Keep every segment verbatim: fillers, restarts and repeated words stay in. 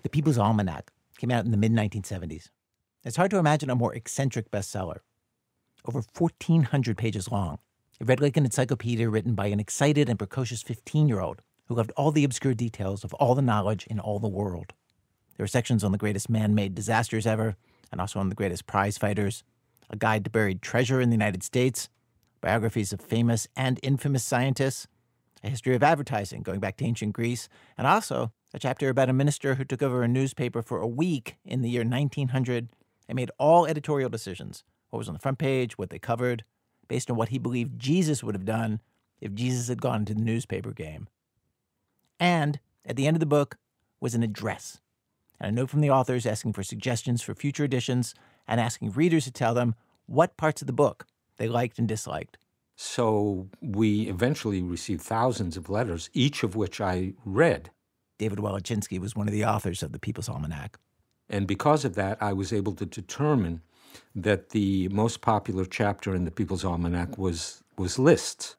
The People's Almanac came out in the mid nineteen seventies. It's hard to imagine a more eccentric bestseller. Over fourteen hundred pages long. It read like an encyclopedia written by an excited and precocious fifteen-year-old who loved all the obscure details of all the knowledge in all the world. There were sections on the greatest man-made disasters ever, and also on the greatest prize fighters, a guide to buried treasure in the United States, biographies of famous and infamous scientists, a history of advertising going back to ancient Greece, and also a chapter about a minister who took over a newspaper for a week in the year nineteen hundred and made all editorial decisions, what was on the front page, what they covered, based on what he believed Jesus would have done if Jesus had gone into the newspaper game. And at the end of the book was an address, and a note from the authors asking for suggestions for future editions and asking readers to tell them what parts of the book they liked and disliked. So we eventually received thousands of letters, each of which I read. David Walachinsky was one of the authors of the People's Almanac. And because of that, I was able to determine that the most popular chapter in the People's Almanac was, was lists.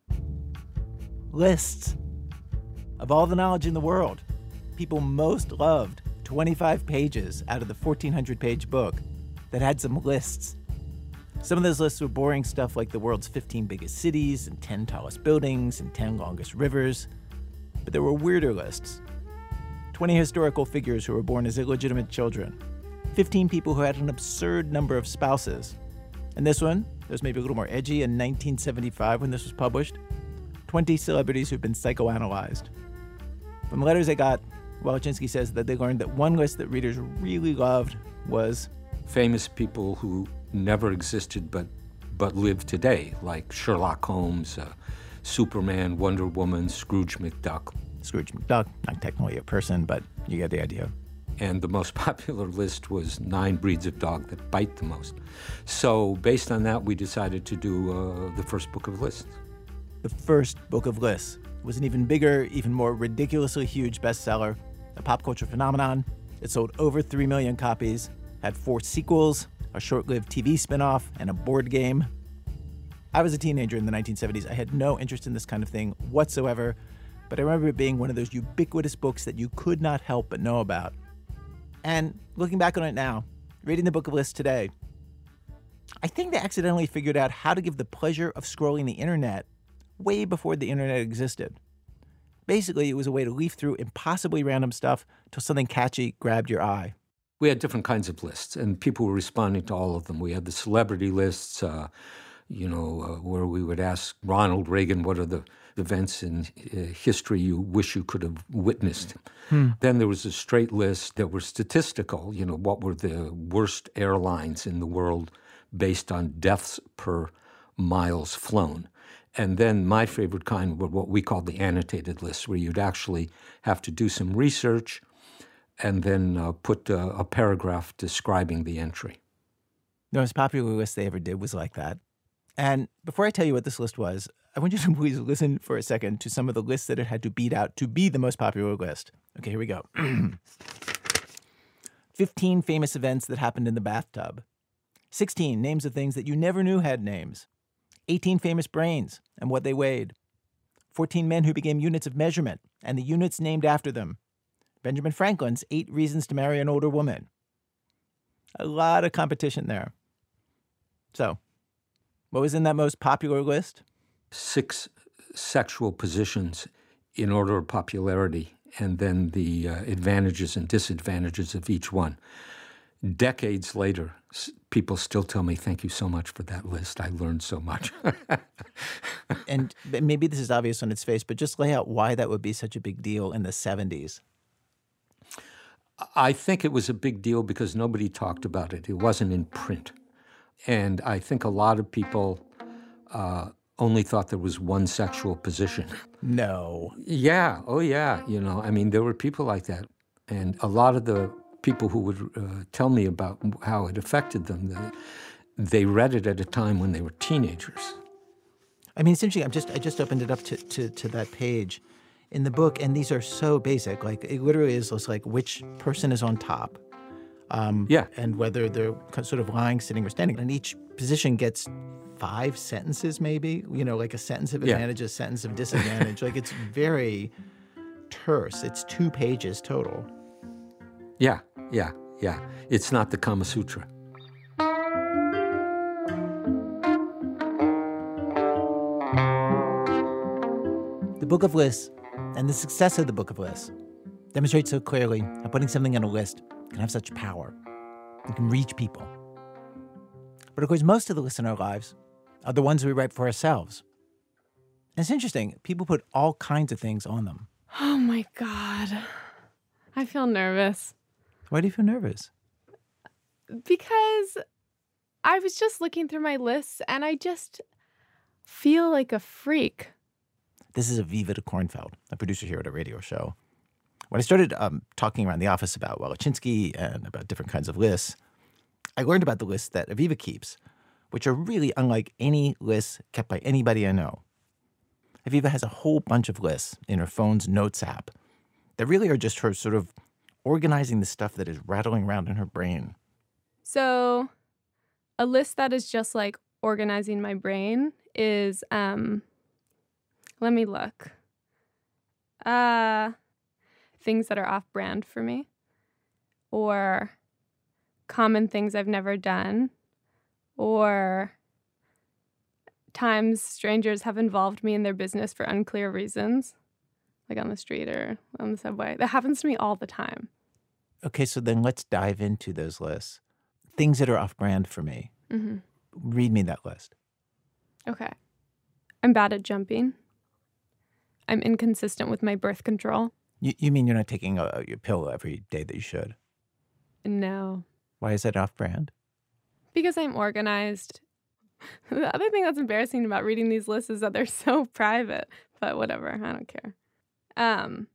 Lists. Of all the knowledge in the world, people most loved twenty-five pages out of the fourteen hundred page book that had some lists. Some of those lists were boring stuff like the world's fifteen biggest cities and ten tallest buildings and ten longest rivers. But there were weirder lists. twenty historical figures who were born as illegitimate children. fifteen people who had an absurd number of spouses. And this one, that was maybe a little more edgy in nineteen seventy-five when this was published. twenty celebrities who've been psychoanalyzed. From the letters I got, Walachinsky says that they learned that one list that readers really loved was famous people who never existed but but live today, like Sherlock Holmes, uh, Superman, Wonder Woman, Scrooge McDuck. Scrooge McDuck, not technically a person, but you get the idea. And the most popular list was nine breeds of dog that bite the most. So based on that, we decided to do uh, the first book of lists. The first book of lists was an even bigger, even more ridiculously huge bestseller, a pop culture phenomenon. It sold over three million copies, had four sequels, a short-lived T V spinoff, and a board game. I was a teenager in the nineteen seventies. I had no interest in this kind of thing whatsoever, but I remember it being one of those ubiquitous books that you could not help but know about. And looking back on it now, reading the book of lists today, I think they accidentally figured out how to give the pleasure of scrolling the internet way before the internet existed. Basically, it was a way to leaf through impossibly random stuff till something catchy grabbed your eye. We had different kinds of lists, and people were responding to all of them. We had the celebrity lists, uh, you know, uh, where we would ask Ronald Reagan, what are the events in uh, history you wish you could have witnessed? Hmm. Then there was a straight list that were statistical, you know, what were the worst airlines in the world based on deaths per miles flown. And then my favorite kind were what we called the annotated lists, where you'd actually have to do some research and then uh, put uh, a paragraph describing the entry. The most popular list they ever did was like that. And before I tell you what this list was, I want you to please listen for a second to some of the lists that it had to beat out to be the most popular list. Okay, here we go. fifteen famous events that happened in the bathtub. sixteen names of things that you never knew had names. eighteen famous brains and what they weighed. fourteen men who became units of measurement and the units named after them. Benjamin Franklin's Eight Reasons to Marry an Older Woman. A lot of competition there. So, what was in that most popular list? Six sexual positions in order of popularity, and then the uh, advantages and disadvantages of each one. Decades later, people still tell me, thank you so much for that list. I learned so much. And maybe this is obvious on its face, but just lay out why that would be such a big deal in the seventies. I think it was a big deal because nobody talked about it. It wasn't in print. And I think a lot of people uh, only thought there was one sexual position. No. Yeah. Oh, yeah. You know, I mean, there were people like that. And a lot of the people who would uh, tell me about how it affected them, they, they read it at a time when they were teenagers. I mean, essentially, I'm just I just opened it up to, to, to that page in the book, and these are so basic. Like, it literally is just like which person is on top. Um, yeah. And whether they're sort of lying, sitting, or standing. And each position gets five sentences, maybe. You know, like a sentence of advantage, yeah. a sentence of disadvantage. Like, it's very terse. It's two pages total. Yeah, yeah, yeah. It's not the Kama Sutra. The Book of Lists and the success of the Book of Lists demonstrates so clearly how putting something on a list can have such power. It can reach people. But of course, most of the lists in our lives are the ones we write for ourselves. And it's interesting, people put all kinds of things on them. Oh my God. I feel nervous. Why do you feel nervous? Because I was just looking through my lists and I just feel like a freak. This is Aviva de Kornfeld, a producer here at a radio show. When I started um, talking around the office about Wolochinsky and about different kinds of lists, I learned about the lists that Aviva keeps, which are really unlike any lists kept by anybody I know. Aviva has a whole bunch of lists in her phone's notes app that really are just her sort of organizing the stuff that is rattling around in her brain. So a list that is just like organizing my brain is, um, let me look. Uh, things that are off-brand for me, or common things I've never done, or times strangers have involved me in their business for unclear reasons, like on the street or on the subway. That happens to me all the time. Okay, so then let's dive into those lists. Things that are off-brand for me. Mm-hmm. Read me that list. Okay. I'm bad at jumping. I'm inconsistent with my birth control. You, you mean you're not taking a, a pill every day that you should? No. Why is that off-brand? Because I'm organized. The other thing that's embarrassing about reading these lists is that they're so private. But whatever, I don't care. Um,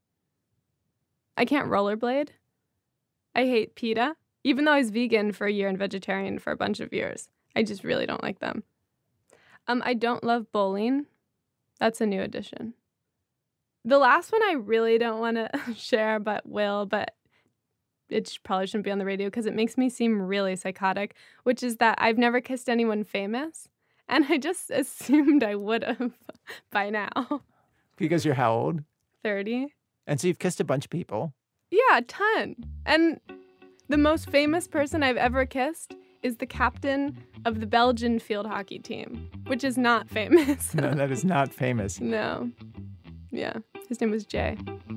I can't rollerblade. I hate PETA. Even though I was vegan for a year and vegetarian for a bunch of years. I just really don't like them. Um, I don't love bowling. That's a new addition. The last one I really don't want to share, but will, but it probably shouldn't be on the radio because it makes me seem really psychotic, which is that I've never kissed anyone famous, and I just assumed I would have by now. Because you're how old? thirty. And so you've kissed a bunch of people. Yeah, a ton. And the most famous person I've ever kissed is the captain of the Belgian field hockey team, which is not famous. No, that is not famous. No. Yeah, his name was Jay.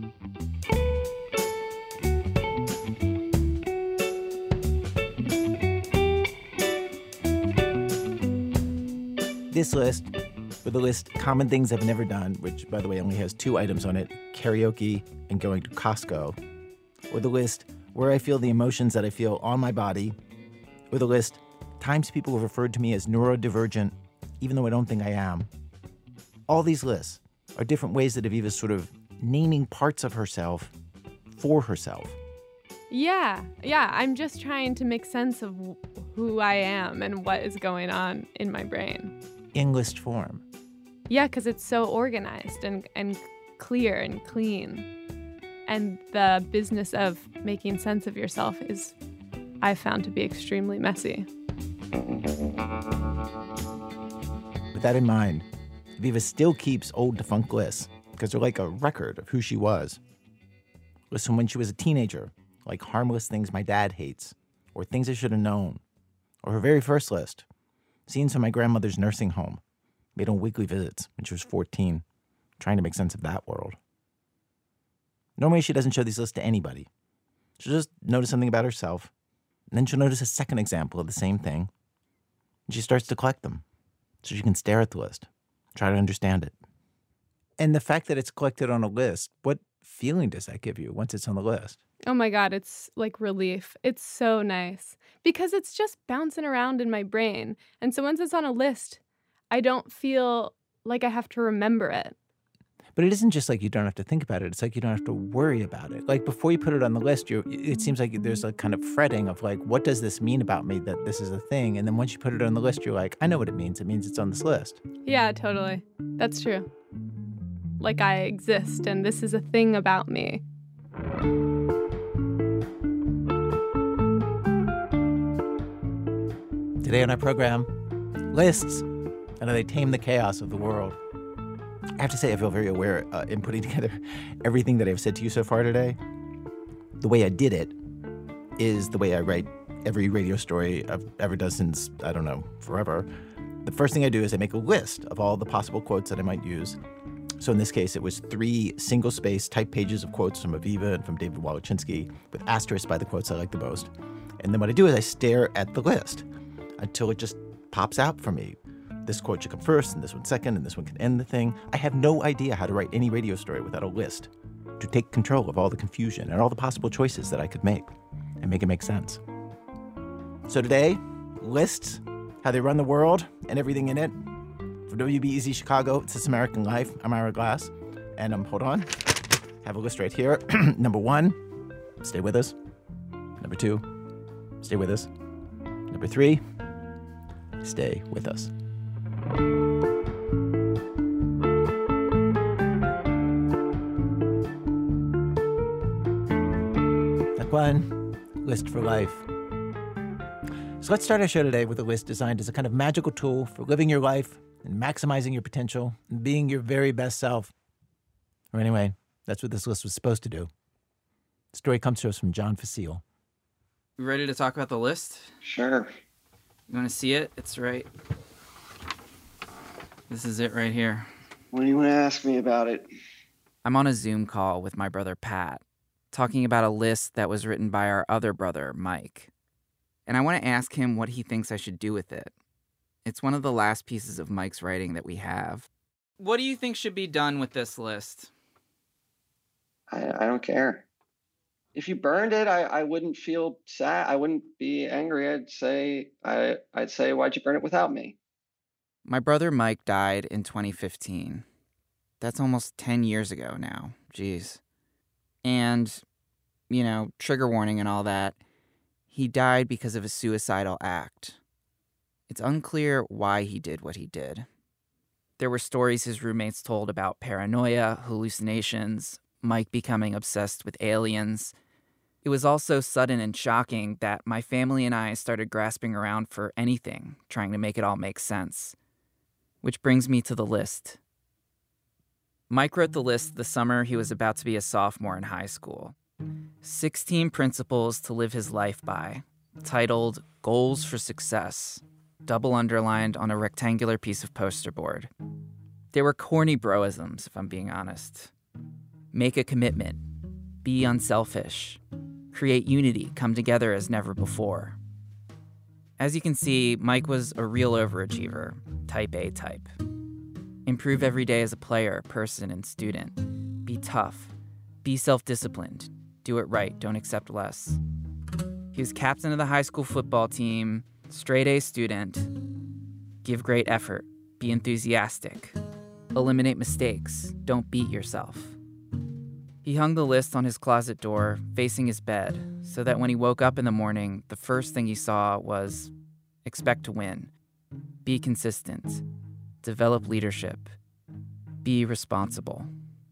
This list, with the list Common Things I've Never Done, which, by the way, only has two items on it, karaoke and going to Costco, or the list Where I Feel the Emotions That I Feel on My Body, or the list Times People have referred to me as neurodivergent, even though I don't think I am. All these lists are different ways that Aviva's sort of naming parts of herself for herself. Yeah, yeah, I'm just trying to make sense of who I am and what is going on in my brain. In list form. Yeah, because it's so organized and, and clear and clean. And the business of making sense of yourself is, I've found to be extremely messy. With that in mind, Aviva still keeps old defunct lists because they're like a record of who she was. Lists from when she was a teenager, like harmless things my dad hates, or things I should have known. Or her very first list, scenes from my grandmother's nursing home, made on weekly visits when she was fourteen, trying to make sense of that world. Normally she doesn't show these lists to anybody. She'll just notice something about herself, and then she'll notice a second example of the same thing, and she starts to collect them, so she can stare at the list, try to understand it. And the fact that it's collected on a list, what feeling does that give you once it's on the list? Oh my God, it's like relief. It's so nice because it's just bouncing around in my brain. And so once it's on a list, I don't feel like I have to remember it. But it isn't just like you don't have to think about it. It's like you don't have to worry about it. Like before you put it on the list, you it seems like there's a kind of fretting of like, what does this mean about me that this is a thing? And then once you put it on the list, you're like, I know what it means. It means it's on this list. Yeah, totally. That's true. Like I exist and this is a thing about me. Today on our program, lists and how they tame the chaos of the world. I have to say I feel very aware uh, in putting together everything that I've said to you so far today. The way I did it is the way I write every radio story I've ever done since, I don't know, forever. The first thing I do is I make a list of all the possible quotes that I might use. So in this case, it was three single-space type pages of quotes from Aviva and from David Wolochinsky with asterisks by the quotes I like the most. And then what I do is I stare at the list until it just pops out for me. This quote should come first, and this one second, and this one can end the thing. I have no idea how to write any radio story without a list to take control of all the confusion and all the possible choices that I could make and make it make sense. So today, lists, how they run the world and everything in it. For W B E Z Chicago, it's This American Life. I'm Ira Glass. And um, hold on. I have a list right here. Number one, stay with us. Number two, stay with us. Number three, stay with us. That one, list for life. So let's start our show today with a list designed as a kind of magical tool for living your life and maximizing your potential and being your very best self. Or anyway, that's what this list was supposed to do. The story comes to us from John Facile. You ready to talk about the list? Sure. You want to see it? It's right. This is it right here. What do you want to ask me about it? I'm on a Zoom call with my brother Pat, talking about a list that was written by our other brother, Mike. And I want to ask him what he thinks I should do with it. It's one of the last pieces of Mike's writing that we have. What do you think should be done with this list? I, I don't care. If you burned it, I, I wouldn't feel sad. I wouldn't be angry. I'd say, I, I'd say, why'd you burn it without me? My brother Mike died in twenty fifteen. That's almost ten years ago now. Jeez. And, you know, trigger warning and all that, he died because of a suicidal act. It's unclear why he did what he did. There were stories his roommates told about paranoia, hallucinations, Mike becoming obsessed with aliens. It was all so sudden and shocking that my family and I started grasping around for anything, trying to make it all make sense. Which brings me to the list. Mike wrote the list the summer he was about to be a sophomore in high school. sixteen principles to live his life by, titled Goals for Success, double underlined on a rectangular piece of poster board. They were corny broisms, if I'm being honest. Make a commitment. Be unselfish. Create unity. Come together as never before. As you can see, Mike was a real overachiever, type A type. Improve every day as a player, person, and student. Be tough. Be self-disciplined. Do it right. Don't accept less. He was captain of the high school football team, straight A student. Give great effort. Be enthusiastic. Eliminate mistakes. Don't beat yourself. He hung the list on his closet door, facing his bed, so that when he woke up in the morning, the first thing he saw was expect to win. Be consistent. Develop leadership. Be responsible.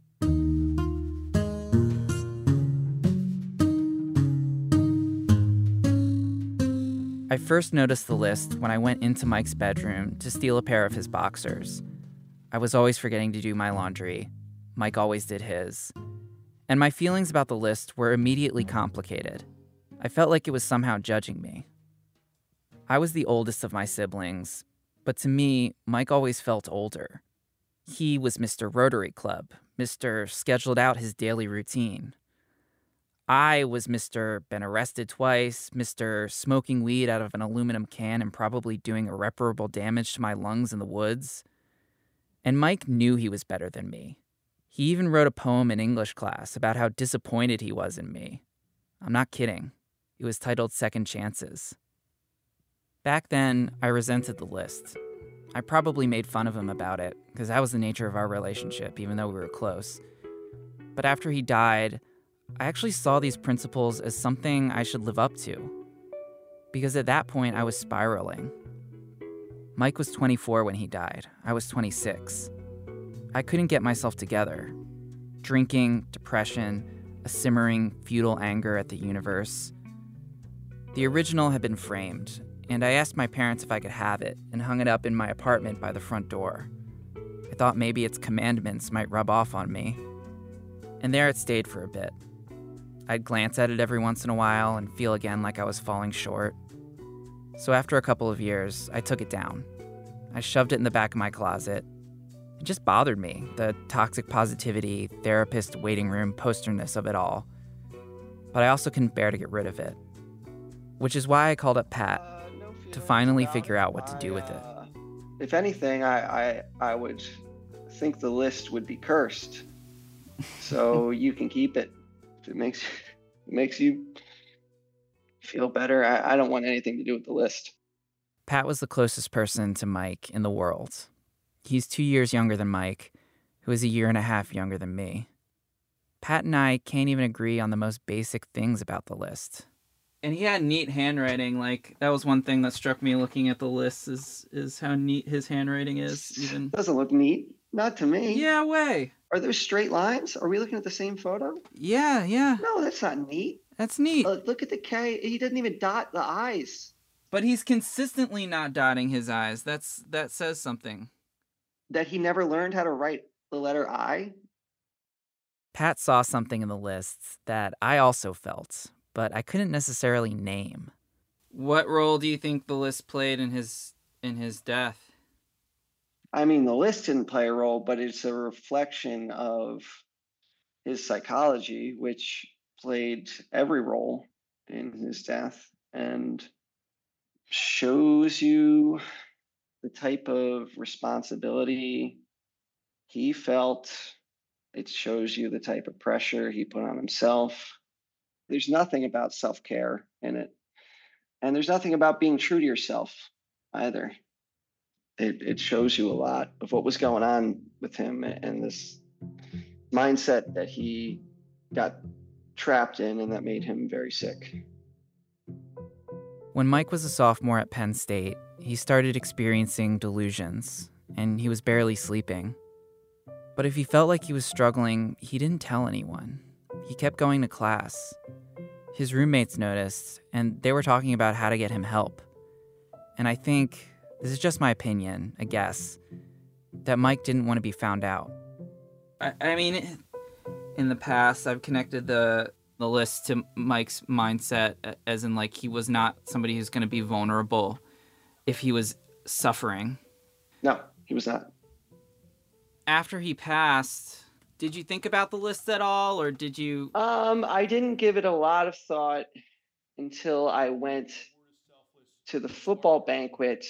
I first noticed the list when I went into Mike's bedroom to steal a pair of his boxers. I was always forgetting to do my laundry. Mike always did his. And my feelings about the list were immediately complicated. I felt like it was somehow judging me. I was the oldest of my siblings, but to me, Mike always felt older. He was Mister Rotary Club, Mister scheduled out his daily routine. I was Mister been arrested twice, Mister smoking weed out of an aluminum can and probably doing irreparable damage to my lungs in the woods. And Mike knew he was better than me. He even wrote a poem in English class about how disappointed he was in me. I'm not kidding. It was titled Second Chances. Back then, I resented the list. I probably made fun of him about it, because that was the nature of our relationship, even though we were close. But after he died, I actually saw these principles as something I should live up to. Because at that point, I was spiraling. Mike was twenty-four when he died. I was twenty-six. I couldn't get myself together. Drinking, depression, a simmering, futile anger at the universe. The original had been framed, and I asked my parents if I could have it and hung it up in my apartment by the front door. I thought maybe its commandments might rub off on me. And there it stayed for a bit. I'd glance at it every once in a while and feel again like I was falling short. So after a couple of years, I took it down. I shoved it in the back of my closet. It just bothered me, the toxic positivity, therapist waiting room posterness of it all. But I also couldn't bear to get rid of it. Which is why I called up Pat Uh, no feelings to finally about figure out what to do I, with it. uh, If anything, I, I I would think the list would be cursed, so you can keep it. If it makes it makes you feel better, I, I don't want anything to do with the list. Pat was the closest person to Mike in the world. He's two years younger than Mike, who is a year and a half younger than me. Pat and I can't even agree on the most basic things about the list. And he had neat handwriting. Like, that was one thing that struck me looking at the list is is how neat his handwriting is, even. Doesn't look neat. Not to me. Yeah, way. Are those straight lines? Are we looking at the same photo? Yeah, yeah. No, that's not neat. That's neat. Uh, look at the K. He doesn't even dot the I's. But he's consistently not dotting his I's. That's that says something. That he never learned how to write the letter I. Pat saw something in the lists that I also felt, but I couldn't necessarily name. What role do you think the list played in his in his death? I mean, the list didn't play a role, but it's a reflection of his psychology, which played every role in his death and shows you the type of responsibility he felt. It shows you the type of pressure he put on himself. There's nothing about self-care in it. And there's nothing about being true to yourself either. It, it shows you a lot of what was going on with him and this mindset that he got trapped in and that made him very sick. When Mike was a sophomore at Penn State, he started experiencing delusions, and he was barely sleeping. But if he felt like he was struggling, he didn't tell anyone. He kept going to class. His roommates noticed, and they were talking about how to get him help. And I think, this is just my opinion, a guess, that Mike didn't want to be found out. I, I mean, in the past, I've connected the the list to Mike's mindset, as in, like, he was not somebody who's going to be vulnerable if he was suffering. No, he was not. After he passed, did you think about the list at all, or did you? Um, I didn't give it a lot of thought until I went to the football banquet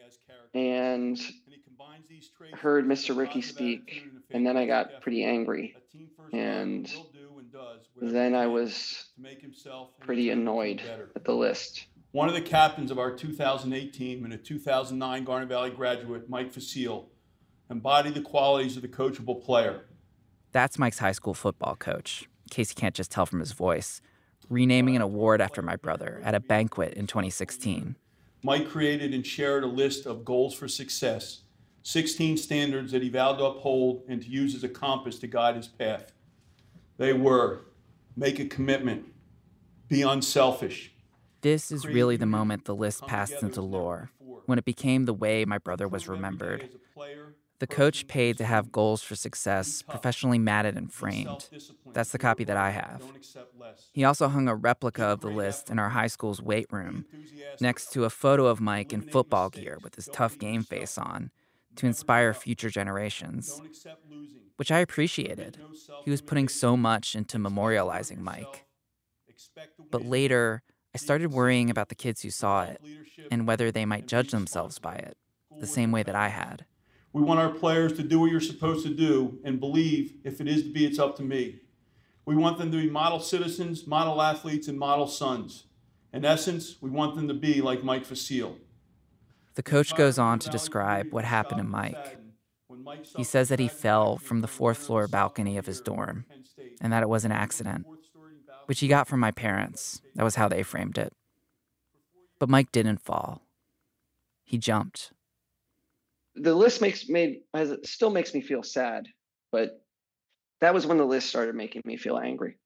and heard Mister Ricky speak, and then I got pretty angry, and then I was pretty annoyed at the list. One of the captains of our two thousand eight team and a two thousand nine Garnet Valley graduate, Mike Facile, embodied the qualities of the coachable player. That's Mike's high school football coach, in case you can't just tell from his voice, renaming an award after my brother at a banquet in twenty sixteen. Mike created and shared a list of goals for success, sixteen standards that he vowed to uphold and to use as a compass to guide his path. They were: make a commitment, be unselfish. This is really the moment the list passed into lore, when it became the way my brother was remembered. The coach paid to have goals for success professionally matted and framed. That's the copy that I have. He also hung a replica of the list in our high school's weight room, next to a photo of Mike in football gear with his tough game face on, to inspire future generations, which I appreciated. He was putting so much into memorializing Mike. But later, I started worrying about the kids who saw it and whether they might judge themselves by it, the same way that I had. We want our players to do what you're supposed to do and believe if it is to be, it's up to me. We want them to be model citizens, model athletes, and model sons. In essence, we want them to be like Mike Facile. The coach goes on to describe what happened to Mike. He says that he fell from the fourth floor balcony of his dorm and that it was an accident, which he got from my parents. That was how they framed it. But Mike didn't fall. He jumped. The list makes made has, still makes me feel sad, but that was when the list started making me feel angry.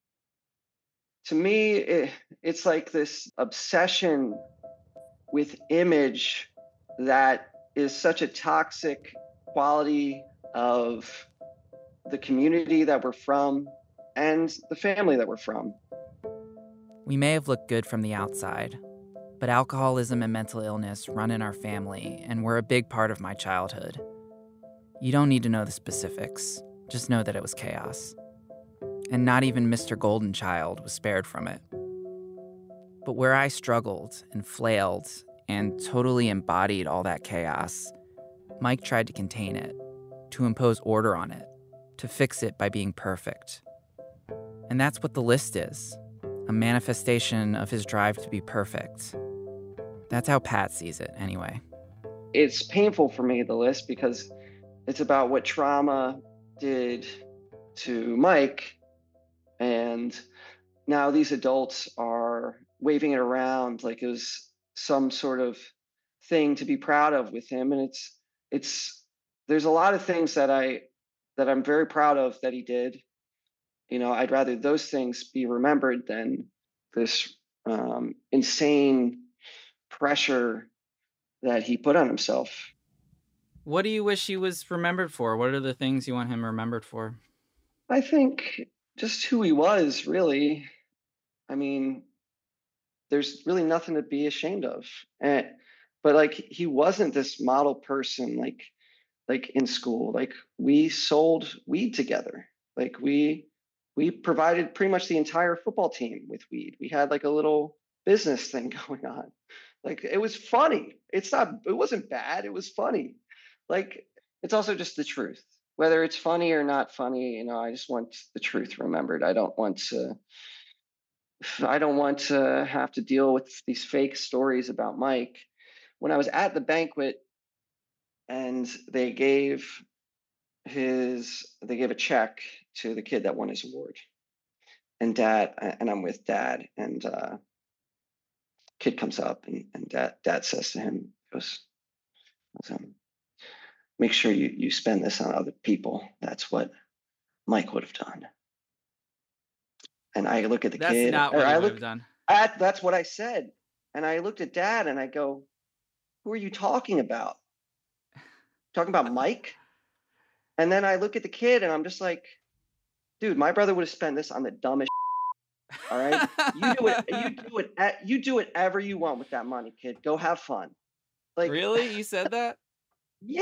To me, it, it's like this obsession with image that is such a toxic quality of the community that we're from and the family that we're from. We may have looked good from the outside, but alcoholism and mental illness run in our family and were a big part of my childhood. You don't need to know the specifics, just know that it was chaos. And not even Mister Golden Child was spared from it. But where I struggled and flailed and totally embodied all that chaos, Mike tried to contain it, to impose order on it, to fix it by being perfect. And that's what the list is, a manifestation of his drive to be perfect. That's how Pat sees it, anyway. It's painful for me, the list, because it's about what trauma did to Mike, and now these adults are waving it around like it was some sort of thing to be proud of with him. And it's it's there's a lot of things that I that I'm very proud of that he did. You know, I'd rather those things be remembered than this um, insane pressure that he put on himself. What do you wish he was remembered for? What are the things you want him remembered for? I think just who he was, really. I mean, there's really nothing to be ashamed of. And, but like, he wasn't this model person, like, like in school. Like, we sold weed together. Like, we we provided pretty much the entire football team with weed. We had like a little business thing going on. Like, it was funny. It's not, it wasn't bad. It was funny. Like, it's also just the truth. Whether it's funny or not funny, you know, I just want the truth remembered. I don't want to, I don't want to have to deal with these fake stories about Mike. When I was at the banquet and they gave his, they gave a check to the kid that won his award. And dad, and I'm with dad, and uh, kid comes up and, and dad, dad says to him, goes, um, make sure you, you spend this on other people. That's what Mike would have done. And I look at the That's kid. That's not what I he look, would have done. At, that's what I said. And I looked at dad and I go, who are you talking about? Talking about Mike? And then I look at the kid and I'm just like, dude, my brother would have spent this on the dumbest shit. All right. You do it, you do it, you do whatever you want with that money, kid. Go have fun. Like, really? You said that? Yeah.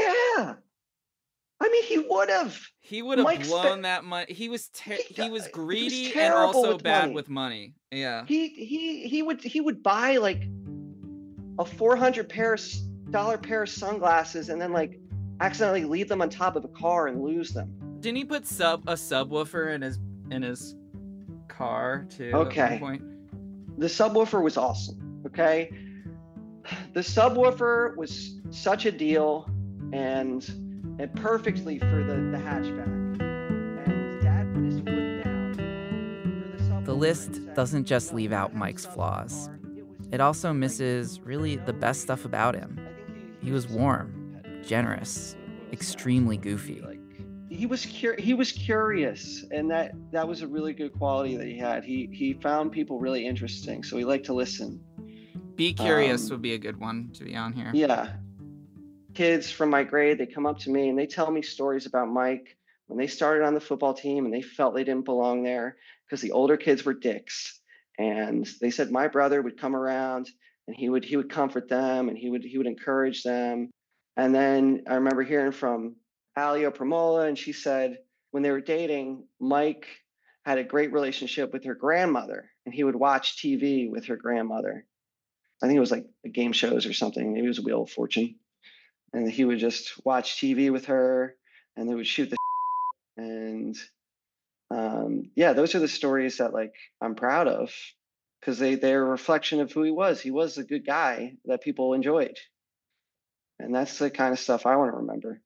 I mean, he would have. He would have Mike blown spent, that money. He was ter- he, he was greedy he was and also with bad money. with money. Yeah. He he he would he would buy like a four hundred pair dollar pair of sunglasses and then like accidentally leave them on top of a car and lose them. Didn't he put sub a subwoofer in his in his car too? Okay. At one point? The subwoofer was awesome. Okay. The subwoofer was such a deal, and and perfectly for the, the hatchback. And dad put his foot down for the subwoofer. The list doesn't just leave out Mike's flaws. It also misses really the best stuff about him. He was warm, generous, extremely goofy. He was cur- he was curious, and that that was a really good quality that he had. He he found people really interesting, so he liked to listen. Be curious Um, would be a good one to be on here. Yeah. Kids from my grade, they come up to me and they tell me stories about Mike when they started on the football team and they felt they didn't belong there because the older kids were dicks. And they said my brother would come around and he would he would comfort them and he would he would encourage them. And then I remember hearing from Alio Pramola, and she said when they were dating, Mike had a great relationship with her grandmother, and he would watch T V with her grandmother. I think it was like game shows or something. Maybe it was Wheel of Fortune. And he would just watch T V with her, and they would shoot the and um, yeah, those are the stories that like I'm proud of because they they're a reflection of who he was. He was a good guy that people enjoyed, and that's the kind of stuff I want to remember.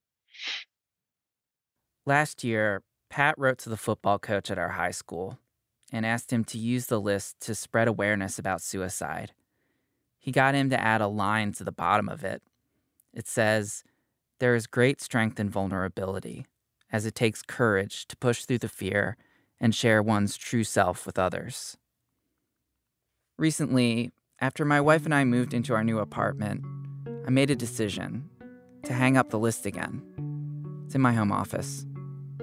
Last year, Pat wrote to the football coach at our high school and asked him to use the list to spread awareness about suicide. He got him to add a line to the bottom of it. It says, "There is great strength in vulnerability, as it takes courage to push through the fear and share one's true self with others." Recently, after my wife and I moved into our new apartment, I made a decision to hang up the list again. It's in my home office.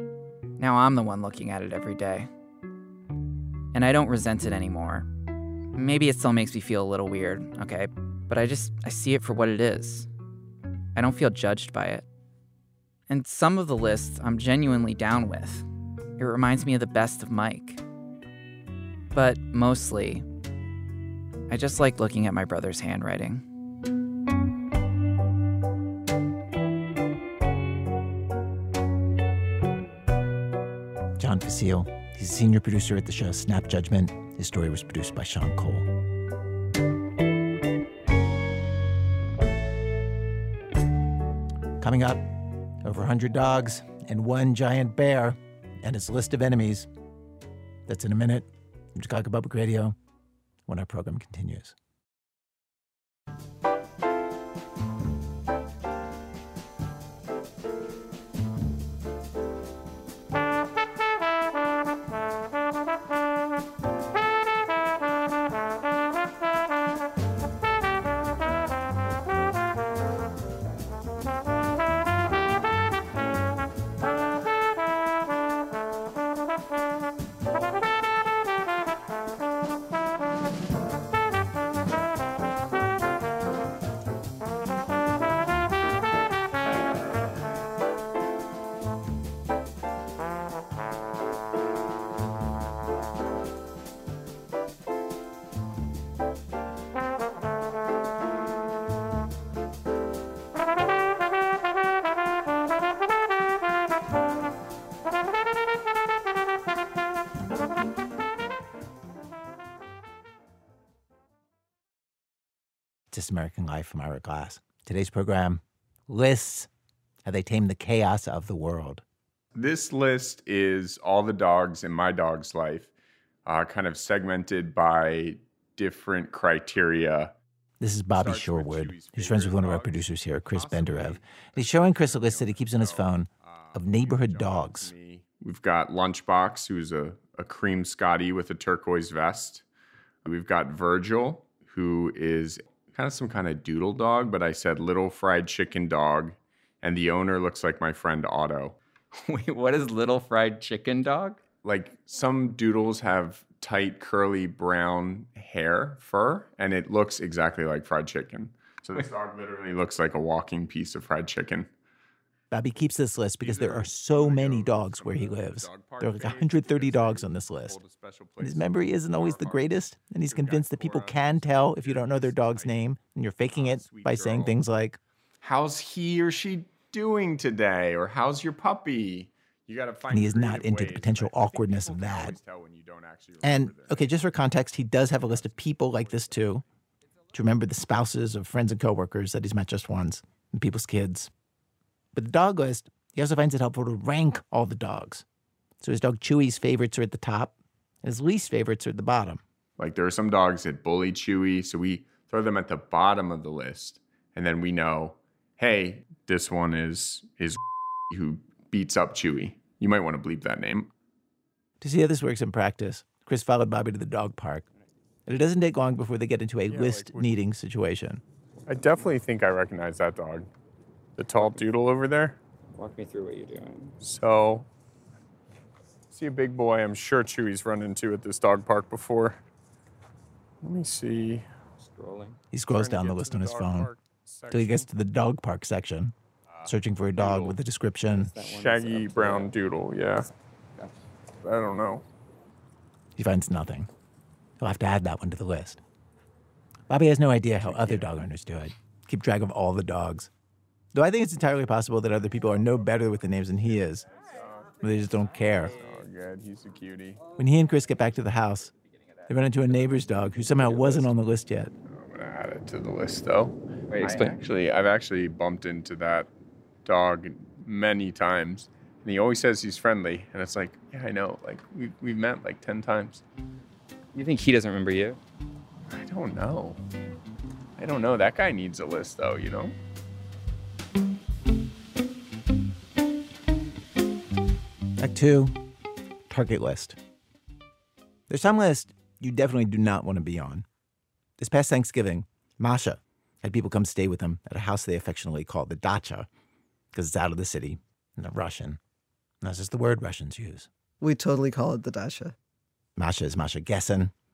Now I'm the one looking at it every day. And I don't resent it anymore. Maybe it still makes me feel a little weird, okay? But I just, I see it for what it is. I don't feel judged by it. And some of the lists I'm genuinely down with. It reminds me of the best of Mike. But mostly, I just like looking at my brother's handwriting. John Facile. He's a senior producer at the show Snap Judgment. His story was produced by Sean Cole. Coming up, over one hundred dogs and one giant bear and his list of enemies. That's in a minute. From Chicago Public Radio, when our program continues. This American Life from Ira Glass. Today's program, lists, how they tame the chaos of the world. This list is all the dogs in my dog's life, uh, kind of segmented by different criteria. This is Bobby Shorewood, who's friends with one of our producers here, Chris Benderev. And he's showing Chris a list that he keeps on his phone of neighborhood dogs. We've got Lunchbox, who's a, a cream Scotty with a turquoise vest. We've got Virgil, who is kind of some kind of doodle dog, but I said little fried chicken dog, and the owner looks like my friend Otto. Wait, what is little fried chicken dog? Like some doodles have tight, curly, brown hair, fur, and it looks exactly like fried chicken. So this dog literally looks like a walking piece of fried chicken. Bobby keeps this list because there are so many dogs where he lives. There are like one hundred thirty dogs on this list. And his memory isn't always the greatest, and he's convinced that people can tell if you don't know their dog's name, and you're faking it by saying things like, "How's he or she doing today?" or "How's your puppy?" You got to find. And he is not into the potential awkwardness of that. And, okay, just for context, he does have a list of people like this, too, to remember the spouses of friends and coworkers that he's met just once, and people's kids. But the dog list, he also finds it helpful to rank all the dogs. So his dog Chewy's favorites are at the top, and his least favorites are at the bottom. Like there are some dogs that bully Chewy, so we throw them at the bottom of the list, and then we know, hey, this one is is who beats up Chewy. You might want to bleep that name. To see how this works in practice, Chris followed Bobby to the dog park. And it doesn't take long before they get into a yeah, list-needing like situation. I definitely think I recognize that dog. The tall doodle over there. Walk me through what you're doing. So, see a big boy I'm sure Chewy's run into at this dog park before. Let me see. Scrolling. He scrolls down the list on his phone till he gets to the dog park section, searching for a dog with a description. Shaggy brown doodle, yeah. I don't know. He finds nothing. He'll have to add that one to the list. Bobby has no idea how other dog owners do it. Keep track of all the dogs. Though I think it's entirely possible that other people are no better with the names than he is. They just don't care. Oh, good. He's a cutie. When he and Chris get back to the house, they run into a neighbor's dog who somehow wasn't on the list yet. I'm going to add it to the list, though. Wait, explain. I actually, I've actually bumped into that dog many times. And he always says he's friendly. And it's like, yeah, I know. Like, we, we've met like ten times. You think he doesn't remember you? I don't know. I don't know. That guy needs a list, though, you know? Act two, target list. There's some list you definitely do not want to be on. This past Thanksgiving, Masha had people come stay with him at a house they affectionately call the dacha, because it's out of the city, and they're Russian. And that's just the word Russians use. We totally call it the dacha. Masha is Masha Gessen.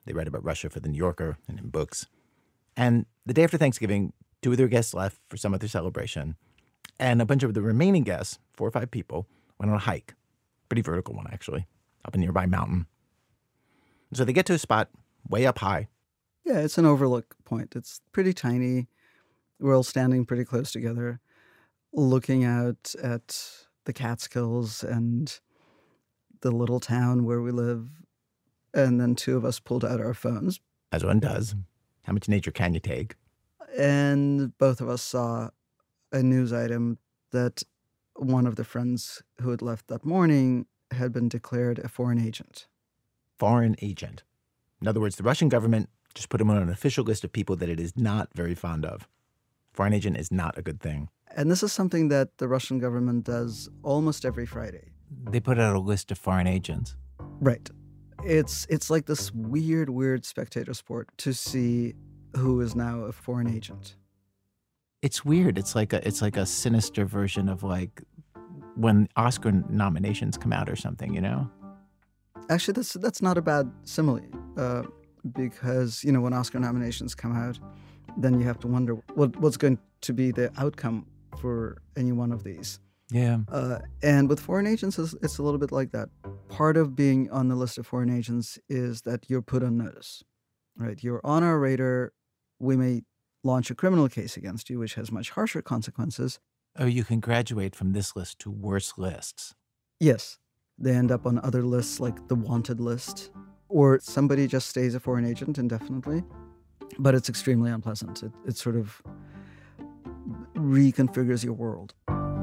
They write about Russia for The New Yorker and in books. And the day after Thanksgiving, two of their guests left for some other celebration. And a bunch of the remaining guests, four or five people, went on a hike. Pretty vertical one, actually, up a nearby mountain. So they get to a spot way up high. Yeah, it's an overlook point. It's pretty tiny. We're all standing pretty close together, looking out at the Catskills and the little town where we live. And then two of us pulled out our phones. As one does. How much nature can you take? And both of us saw a news item that one of the friends who had left that morning had been declared a foreign agent. Foreign agent. In other words, the Russian government just put him on an official list of people that it is not very fond of. Foreign agent is not a good thing. And this is something that the Russian government does almost every Friday. They put out a list of foreign agents. Right. It's it's like this weird, weird spectator sport to see who is now a foreign agent. It's weird. It's like a it's like a sinister version of like when Oscar nominations come out or something, you know? Actually, that's that's not a bad simile, uh, because you know when Oscar nominations come out, then you have to wonder what what's going to be the outcome for any one of these. Yeah. Uh, and with foreign agents, it's, it's a little bit like that. Part of being on the list of foreign agents is that you're put on notice, right? You're on our radar. We may launch a criminal case against you, which has much harsher consequences. Oh, you can graduate from this list to worse lists. Yes. They end up on other lists like the wanted list, or somebody just stays a foreign agent indefinitely. But it's extremely unpleasant. It, it sort of reconfigures your world.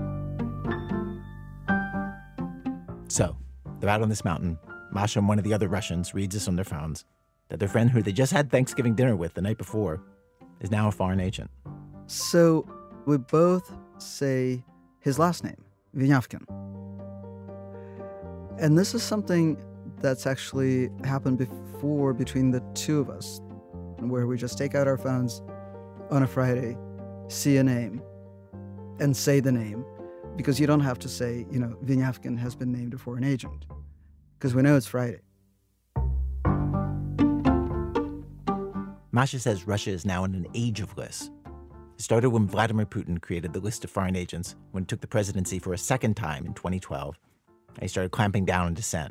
So, they're out on this mountain. Masha and one of the other Russians reads this on their phones that their friend who they just had Thanksgiving dinner with the night before is now a foreign agent. So we both say his last name, Vinyavkin. And this is something that's actually happened before between the two of us, where we just take out our phones on a Friday, see a name, and say the name. Because you don't have to say, you know, Vinyavkin has been named a foreign agent. Because we know it's Friday. Masha says Russia is now in an age of lists. It started when Vladimir Putin created the list of foreign agents when he took the presidency for a second time in twenty twelve, and he started clamping down on dissent.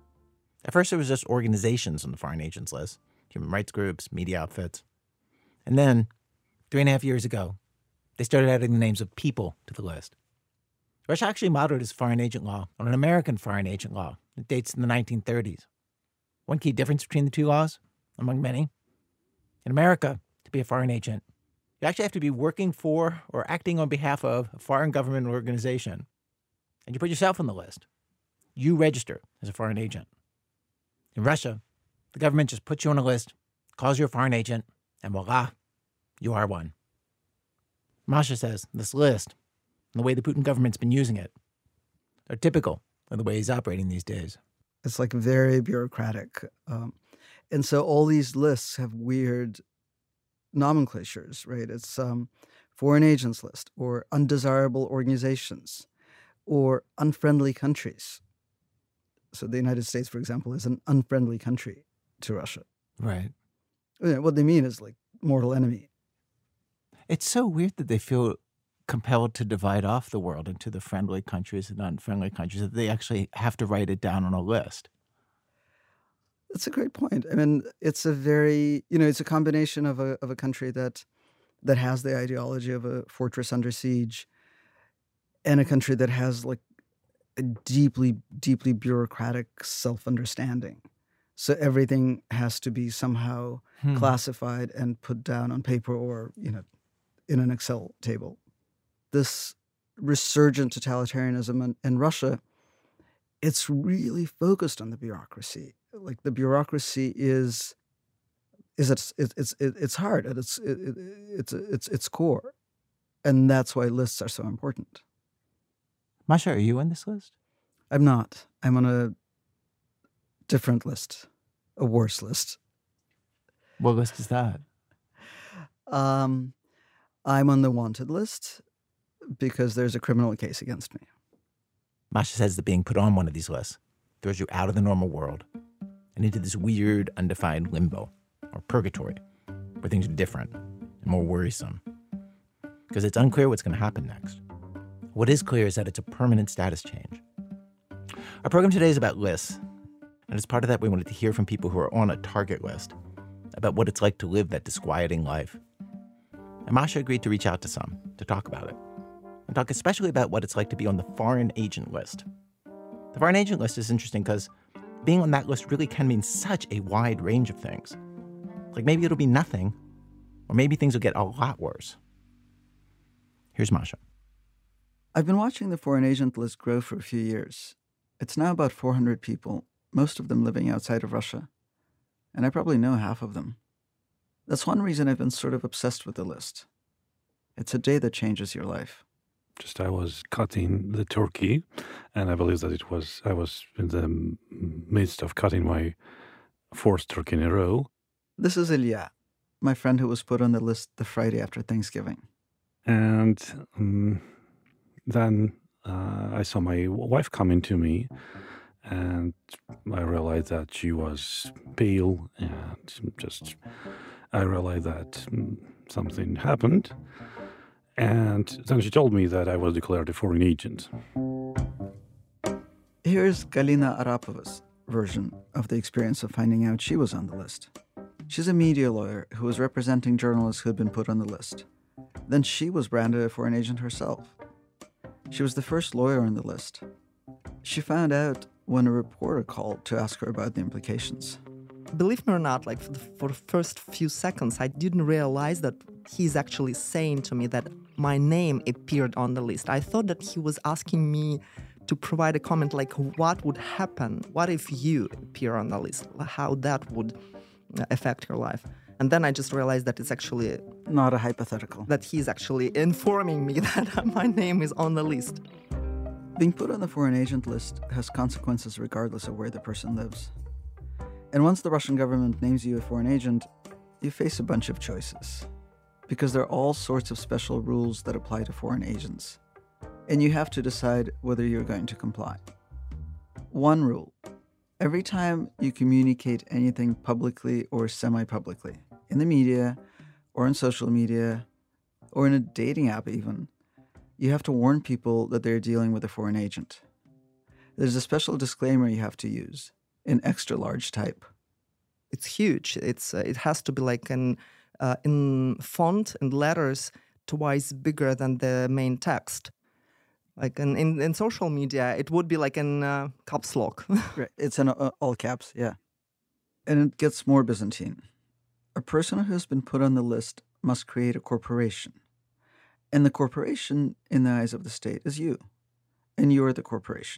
At first, it was just organizations on the foreign agents list, human rights groups, media outfits. And then, three and a half years ago, they started adding the names of people to the list. Russia actually modeled its foreign agent law on an American foreign agent law that dates in the nineteen thirties. One key difference between the two laws, among many, in America, to be a foreign agent, you actually have to be working for or acting on behalf of a foreign government or organization. And you put yourself on the list. You register as a foreign agent. In Russia, the government just puts you on a list, calls you a foreign agent, and voila, you are one. Masha says this list, and the way the Putin government's been using it, are typical of the way he's operating these days. It's like very bureaucratic. Um, and so all these lists have weird nomenclatures, right? It's um, foreign agents list, or undesirable organizations, or unfriendly countries. So the United States, for example, is an unfriendly country to Russia. Right. You know, what they mean is like mortal enemy. It's so weird that they feel compelled to divide off the world into the friendly countries and unfriendly countries, that they actually have to write it down on a list. That's a great point. I mean, it's a very, you know, it's a combination of a of a country that that has the ideology of a fortress under siege, and a country that has like a deeply, deeply bureaucratic self-understanding. So everything has to be somehow hmm. classified and put down on paper or, you know, in an Excel table. This resurgent totalitarianism in, in Russia, it's really focused on the bureaucracy. Like the bureaucracy is, is it's it's it's it's hard at its it, it, it's it's its core, and that's why lists are so important. Masha, are you on this list? I'm not. I'm on a different list, a worse list. What list is that? Um, I'm on the wanted list because there's a criminal case against me. Masha says that being put on one of these lists throws you out of the normal world. and into this weird, undefined limbo, or purgatory, where things are different and more worrisome. Because it's unclear what's going to happen next. What is clear is that it's a permanent status change. Our program today is about lists, and as part of that, we wanted to hear from people who are on a target list about what it's like to live that disquieting life. And Masha agreed to reach out to some to talk about it, and talk especially about what it's like to be on the foreign agent list. The foreign agent list is interesting because being on that list really can mean such a wide range of things. Like maybe it'll be nothing, or maybe things will get a lot worse. Here's Masha. I've been watching the foreign agent list grow for a few years. It's now about four hundred people, most of them living outside of Russia. And I probably know half of them. That's one reason I've been sort of obsessed with the list. It's a day that changes your life. Just I was cutting the turkey, and I believe that it was, I was in the midst of cutting my fourth turkey in a row. This is Ilya, my friend who was put on the list the Friday after Thanksgiving. And um, then uh, I saw my wife coming to me, and I realized that she was pale, and just I realized that something happened. And then she told me that I was declared a foreign agent. Here's Galina Arapova's version of the experience of finding out she was on the list. She's a media lawyer who was representing journalists who had been put on the list. Then she was branded a foreign agent herself. She was the first lawyer on the list. She found out when a reporter called to ask her about the implications. Believe me or not, like for the, for the first few seconds, I didn't realize that he's actually saying to me that my name appeared on the list. I thought that he was asking me to provide a comment like, what would happen? What if you appear on the list? How that would affect your life? And then I just realized that it's actually... Not a hypothetical. That he's actually informing me that my name is on the list. Being put on the foreign agent list has consequences regardless of where the person lives. And once the Russian government names you a foreign agent, you face a bunch of choices. Because there are all sorts of special rules that apply to foreign agents. And you have to decide whether you're going to comply. One rule. Every time you communicate anything publicly or semi-publicly, in the media, or in social media, or in a dating app even, you have to warn people that they're dealing with a foreign agent. There's a special disclaimer you have to use, in extra large type. It's huge. It's uh, it has to be like an uh, in font and letters twice bigger than the main text. Like in, in, in social media, it would be like in uh, caps lock. Right. It's in uh, all caps, yeah. And it gets more Byzantine. A person who has been put on the list must create a corporation. And the corporation, in the eyes of the state, is you. And you're the corporation.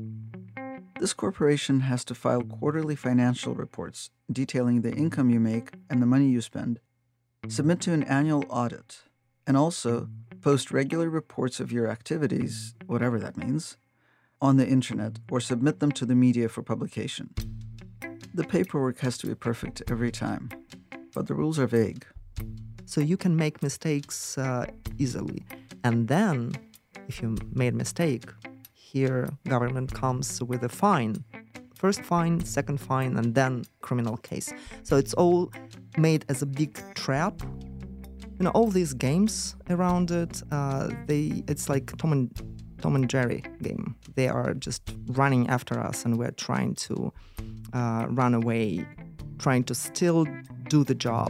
This corporation has to file quarterly financial reports detailing the income you make and the money you spend, submit to an annual audit, and also post regular reports of your activities, whatever that means, on the internet or submit them to the media for publication. The paperwork has to be perfect every time, but the rules are vague. So you can make mistakes uh, easily. And then, if you made a mistake, here government comes with a fine. First fine, second fine, and then criminal case. So it's all made as a big trap. You know, all these games around it, uh, they it's like Tom and Tom and Jerry game. They are just running after us, and we're trying to uh, run away, trying to still do the job.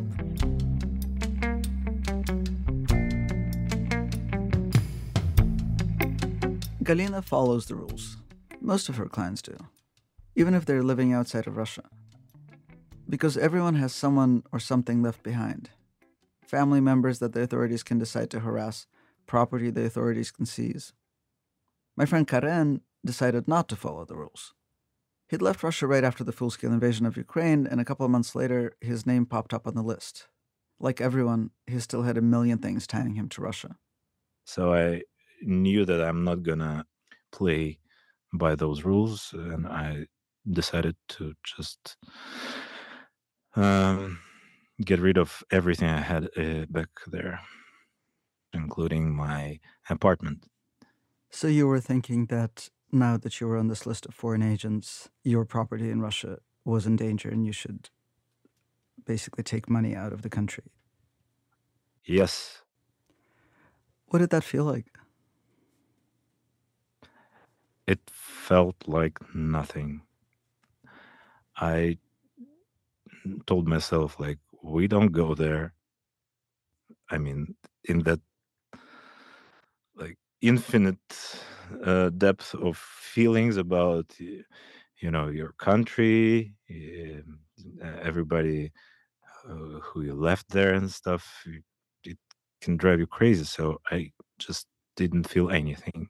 Galina follows the rules. Most of her clients do, even if they're living outside of Russia. Because everyone has someone or something left behind. Family members that the authorities can decide to harass, property the authorities can seize. My friend Karen decided not to follow the rules. He'd left Russia right after the full-scale invasion of Ukraine, and a couple of months later, his name popped up on the list. Like everyone, he still had a million things tying him to Russia. So I knew that I'm not gonna play by those rules, and I decided to just um, get rid of everything I had uh, back there, including my apartment. So you were thinking that now that you were on this list of foreign agents, your property in Russia was in danger and you should basically take money out of the country. Yes. What did that feel like? It felt like nothing. I told myself, like, we don't go there. I mean, in that like infinite uh, depth of feelings about, you know, your country, um, everybody uh, who you left there and stuff, it can drive you crazy. So I just didn't feel anything.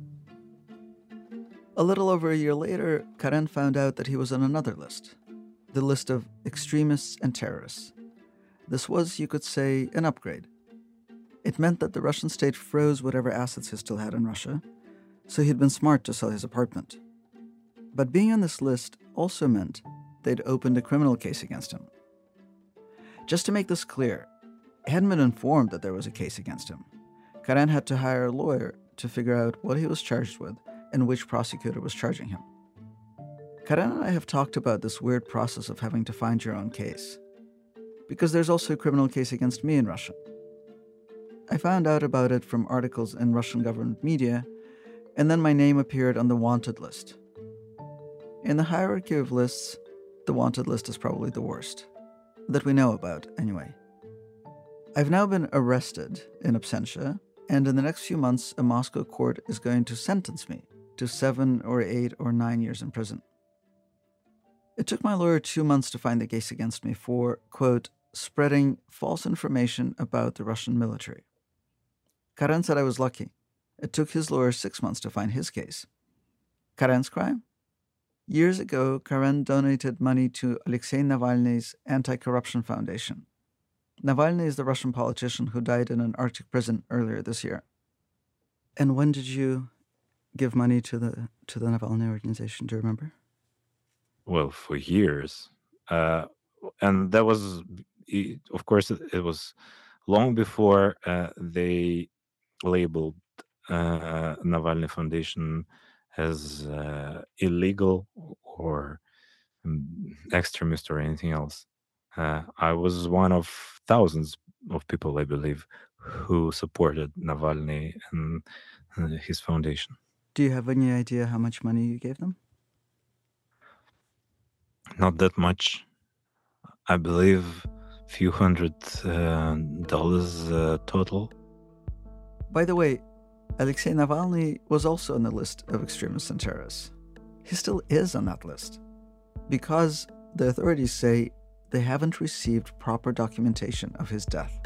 A little over a year later, Karen found out that he was on another list, the list of extremists and terrorists. This was, you could say, an upgrade. It meant that the Russian state froze whatever assets he still had in Russia, so he'd been smart to sell his apartment. But being on this list also meant they'd opened a criminal case against him. Just to make this clear, he hadn't been informed that there was a case against him. Karen had to hire a lawyer to figure out what he was charged with and which prosecutor was charging him. Karen and I have talked about this weird process of having to find your own case, because there's also a criminal case against me in Russia. I found out about it from articles in Russian government media, and then my name appeared on the wanted list. In the hierarchy of lists, the wanted list is probably the worst, that we know about anyway. I've now been arrested in absentia, and in the next few months, a Moscow court is going to sentence me to seven or eight or nine years in prison. It took my lawyer two months to find the case against me for, quote, spreading false information about the Russian military. Karen said I was lucky. It took his lawyer six months to find his case. Karen's crime? Years ago, Karen donated money to Alexei Navalny's Anti-Corruption Foundation. Navalny is the Russian politician who died in an Arctic prison earlier this year. And when did you give money to the to the Navalny organization? Do you remember? Well, for years. Uh, and that was, of course, it was long before uh, they labeled uh, Navalny Foundation as uh, illegal or um, extremist or anything else. Uh, I was one of thousands of people, I believe, who supported Navalny and uh, his foundation. Do you have any idea how much money you gave them? Not that much. I believe a few hundred uh, dollars uh, total. By the way, Alexei Navalny was also on the list of extremists and terrorists. He still is on that list, because the authorities say they haven't received proper documentation of his death.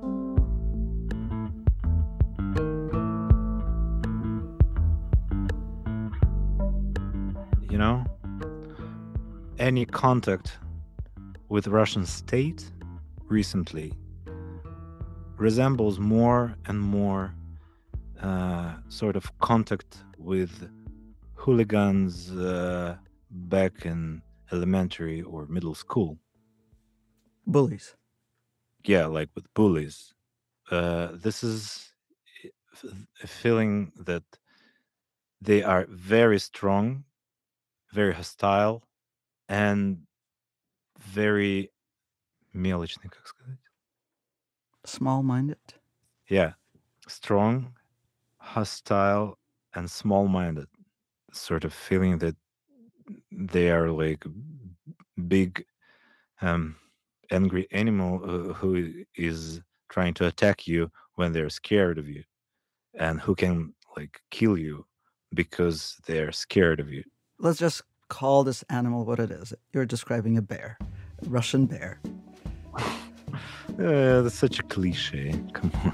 You know, any contact with Russian state recently resembles more and more uh, sort of contact with hooligans uh, back in elementary or middle school. Bullies. Yeah, like with bullies. Uh, this is a feeling that they are very strong, very hostile, and very мелочный, как сказать? Small-minded? Yeah, strong, hostile, and small-minded. Sort of feeling that they are like big, um, angry animal uh, who is trying to attack you when they're scared of you, and who can like kill you because they're scared of you. Let's just call this animal what it is. You're describing a bear, a Russian bear. Uh, that's such a cliche. Come on.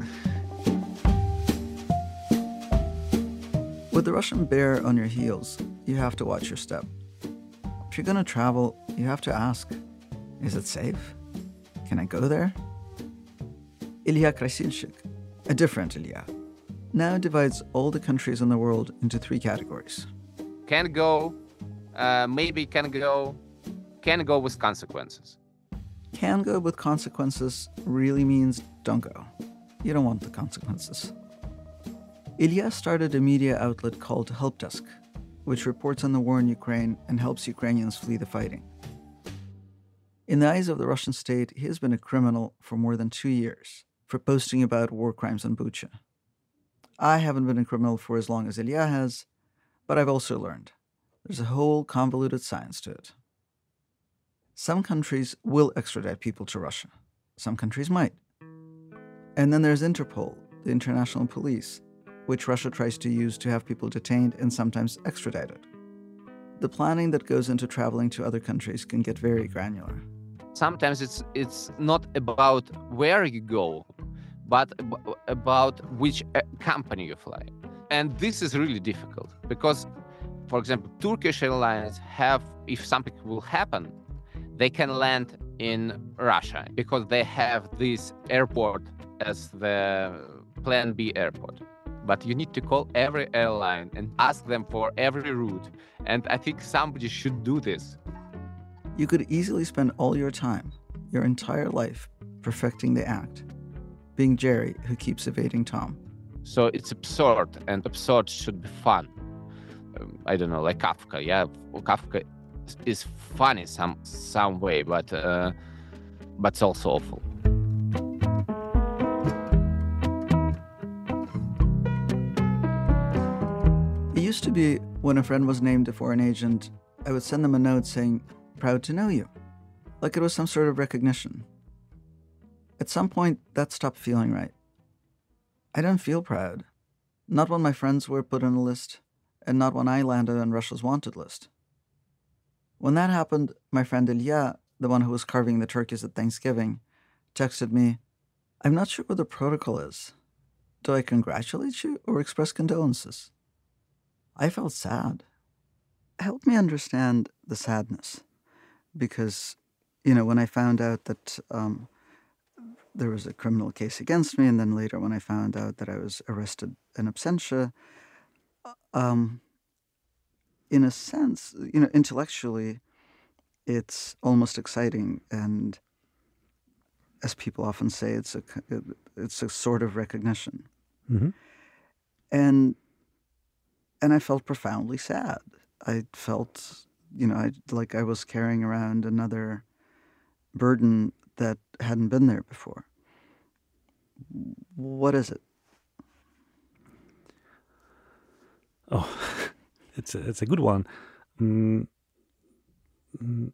With the Russian bear on your heels, you have to watch your step. If you're going to travel, you have to ask, is it safe? Can I go there? Ilya Krasilchik, a different Ilya, now divides all the countries in the world into three categories. Can go, uh, maybe can go, can go with consequences. Can go with consequences really means don't go. You don't want the consequences. Ilya started a media outlet called Help Desk. which reports on the war in Ukraine and helps Ukrainians flee the fighting. In the eyes of the Russian state, he has been a criminal for more than two years for posting about war crimes in Bucha. I haven't been a criminal for as long as Ilya has, but I've also learned there's a whole convoluted science to it. Some countries will extradite people to Russia. Some countries might. And then there's Interpol, the international police, which Russia tries to use to have people detained and sometimes extradited. The planning that goes into traveling to other countries can get very granular. Sometimes it's it's not about where you go, but ab- about which uh, company you fly. And this is really difficult because, for example, Turkish Airlines have, if something will happen, they can land in Russia because they have this airport as the Plan B airport. But you need to call every airline and ask them for every route. And I think somebody should do this. You could easily spend all your time, your entire life, perfecting the act, being Jerry who keeps evading Tom. So it's absurd, and absurd should be fun. Um, I don't know, like Kafka. Yeah, Kafka is funny some some way, but uh, but it's also awful. It used to be when a friend was named a foreign agent, I would send them a note saying, "Proud to know you," like it was some sort of recognition. At some point, that stopped feeling right. I didn't feel proud, not when my friends were put on a list, and not when I landed on Russia's wanted list. When that happened, my friend Ilya, the one who was carving the turkeys at Thanksgiving, texted me, "I'm not sure what the protocol is. Do I congratulate you or express condolences?" I felt sad. Help me understand the sadness. Because, you know, when I found out that um, there was a criminal case against me, and then later when I found out that I was arrested in absentia, um, in a sense, you know, intellectually, it's almost exciting. And as people often say, it's a, it's a sort of recognition. Mm-hmm. And, and I felt profoundly sad. I felt, you know, I, like I was carrying around another burden that hadn't been there before. What is it? Oh, it's a, it's a good one. Mm, mm,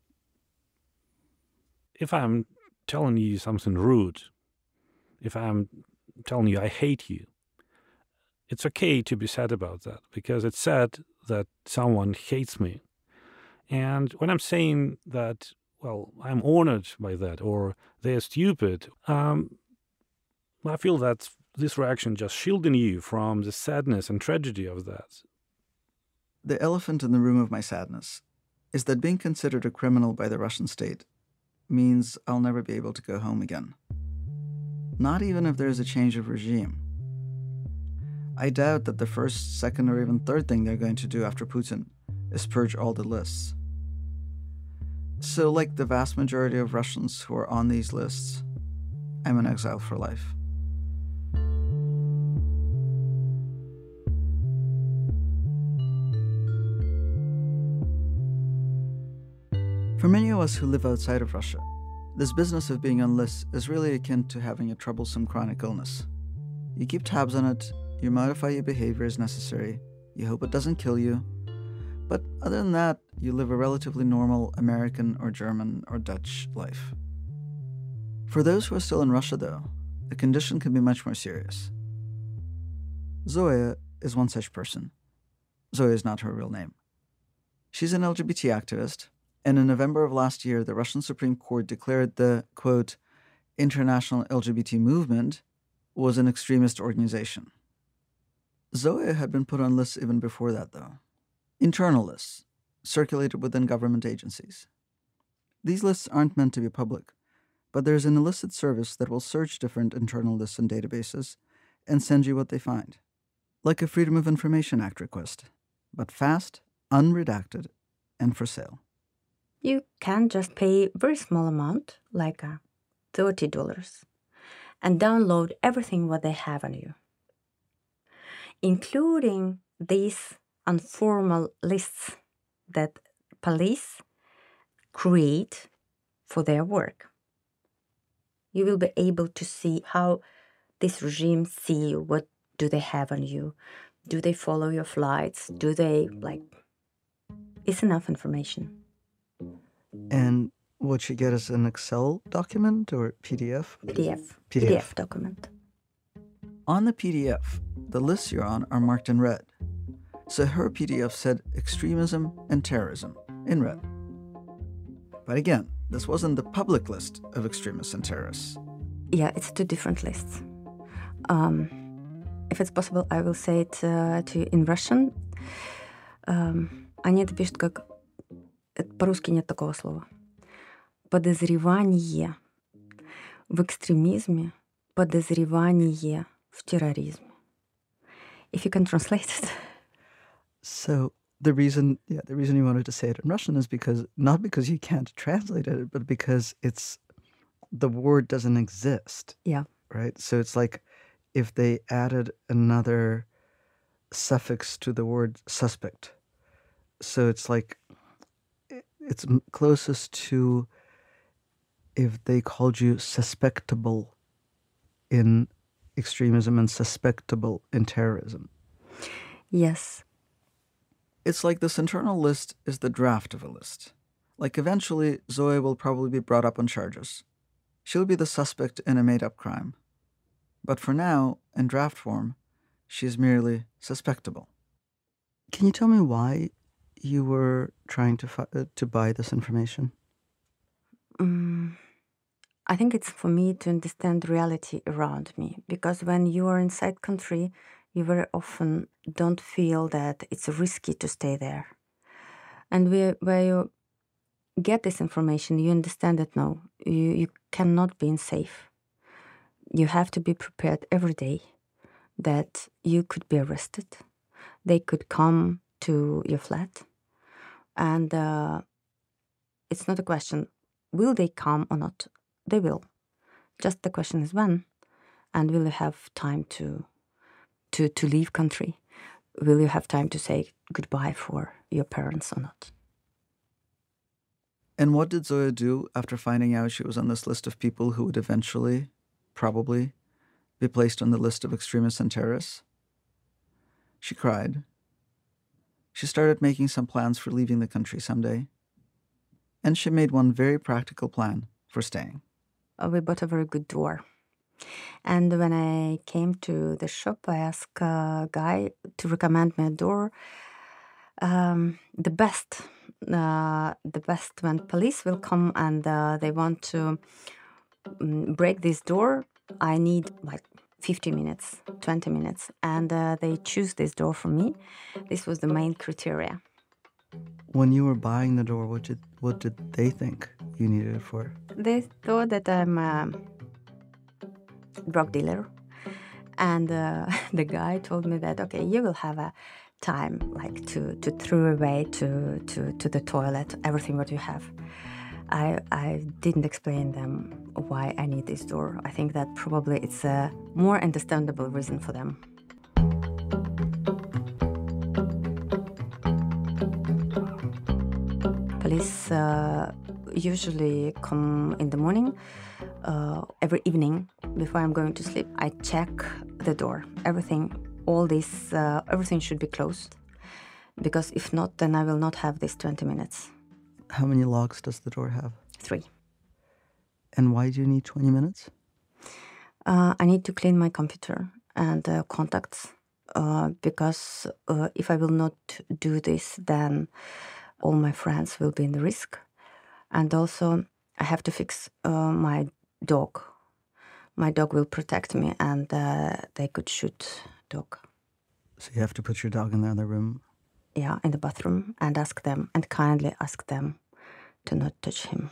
if I'm telling you something rude, if I'm telling you I hate you, it's okay to be sad about that, because it's sad that someone hates me. And when I'm saying that, well, I'm honored by that, or they're stupid, um, I feel that this reaction just shielding you from the sadness and tragedy of that. The elephant in the room of my sadness is that being considered a criminal by the Russian state means I'll never be able to go home again. Not even if there's a change of regime. I doubt that the first, second, or even third thing they're going to do after Putin is purge all the lists. So, like the vast majority of Russians who are on these lists, I'm in exile for life. For many of us who live outside of Russia, this business of being on lists is really akin to having a troublesome chronic illness. You keep tabs on it, you modify your behavior as necessary, you hope it doesn't kill you, but other than that, you live a relatively normal American or German or Dutch life. For those who are still in Russia, though, the condition can be much more serious. Zoya is one such person. Zoya is not her real name. She's an L G B T activist, and in November of last year, the Russian Supreme Court declared the, quote, international L G B T movement was an extremist organization. Zoya had been put on lists even before that, though. Internal lists, circulated within government agencies. These lists aren't meant to be public, but there's an illicit service that will search different internal lists and databases and send you what they find. Like a Freedom of Information Act request, but fast, unredacted, and for sale. You can just pay a very small amount, like uh, thirty dollars, and download everything what they have on you, including these informal lists that police create for their work. You will be able to see how this regime see you. What do they have on you? Do they follow your flights? Do they, like, it's enough information. And what you get is an Excel document or P D F? P D F. P D F. P D F document. On the P D F, the lists you're on are marked in red. So her P D F said extremism and terrorism in red. But again, this wasn't the public list of extremists and terrorists. Yeah, it's two different lists. Um, if it's possible, I will say it uh, to you in Russian. Um, они это пишут как... По-русски нет такого слова. Подозревание в экстремизме, подозревание в терроризме. If you can translate it. So the reason, yeah, the reason you wanted to say it in Russian is because, not because you can't translate it, but because it's, the word doesn't exist. Yeah. Right? So it's like if they added another suffix to the word suspect. So it's like, it's closest to if they called you suspectable in extremism and suspectable in terrorism. Yes. It's like this internal list is the draft of a list. Like eventually, Zoe will probably be brought up on charges. She'll be the suspect in a made-up crime. But for now, in draft form, she is merely suspectable. Can you tell me why you were trying to fi- uh, to buy this information? Um, I think it's for me to understand reality around me. Because when you are inside country, you very often don't feel that it's risky to stay there. And where, where you get this information, you understand that no, you, you cannot be safe. You have to be prepared every day that you could be arrested. They could come to your flat. And uh, it's not a question, will they come or not? They will. Just the question is when. And will you have time to to, to leave country? Will you have time to say goodbye for your parents or not? And what did Zoya do after finding out she was on this list of people who would eventually, probably, be placed on the list of extremists and terrorists? She cried. She started making some plans for leaving the country someday. And she made one very practical plan for staying. Uh, we bought a very good door. And when I came to the shop, I asked a guy to recommend me a door. Um, the best, uh, the best when police will come and uh, they want to um, break this door, I need like fifty minutes, twenty minutes. And uh, they choose this door for me. This was the main criteria. When you were buying the door, what did, what did they think you needed it for? They thought that I'm a drug dealer. And uh, the guy told me that, okay, you will have a time like to, to throw away to, to, to the toilet, everything what you have. I, I didn't explain them why I need this door. I think that probably it's a more understandable reason for them. Police uh, usually come in the morning. Uh, every evening before I'm going to sleep, I check the door. Everything, all this, uh, everything should be closed. Because if not, then I will not have this twenty minutes. How many locks does the door have? Three. And why do you need twenty minutes? Uh, I need to clean my computer and uh, contacts. Uh, because uh, if I will not do this, then all my friends will be in the risk. And also, I have to fix uh, my dog. My dog will protect me, and uh, they could shoot dog. So you have to put your dog in the other room? Yeah, in the bathroom, and ask them, and kindly ask them to not touch him.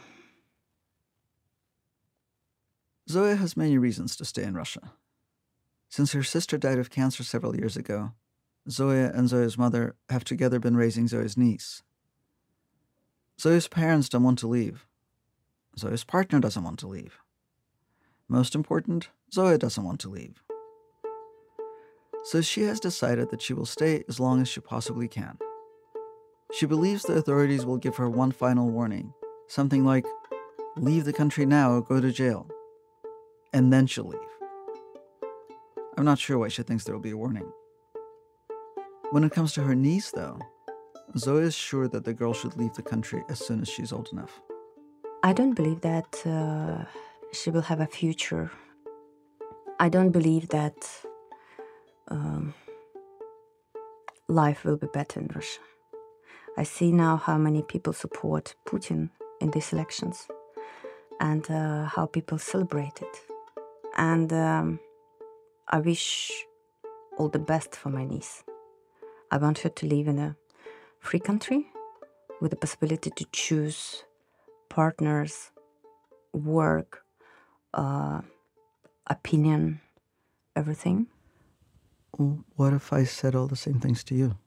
Zoya has many reasons to stay in Russia. Since her sister died of cancer several years ago, Zoya and Zoya's mother have together been raising Zoya's niece. Zoya's parents don't want to leave. Zoya's partner doesn't want to leave. Most important, Zoya doesn't want to leave. So she has decided that she will stay as long as she possibly can. She believes the authorities will give her one final warning, something like, leave the country now or go to jail. And then she'll leave. I'm not sure why she thinks there will be a warning. When it comes to her niece, though, Zoe is sure that the girl should leave the country as soon as she's old enough. I don't believe that uh, she will have a future. I don't believe that um, life will be better in Russia. I see now how many people support Putin in these elections and uh, how people celebrate it. And um, I wish all the best for my niece. I want her to live in a free country with the possibility to choose partners, work, uh, opinion, everything. Well, what if I said all the same things to you?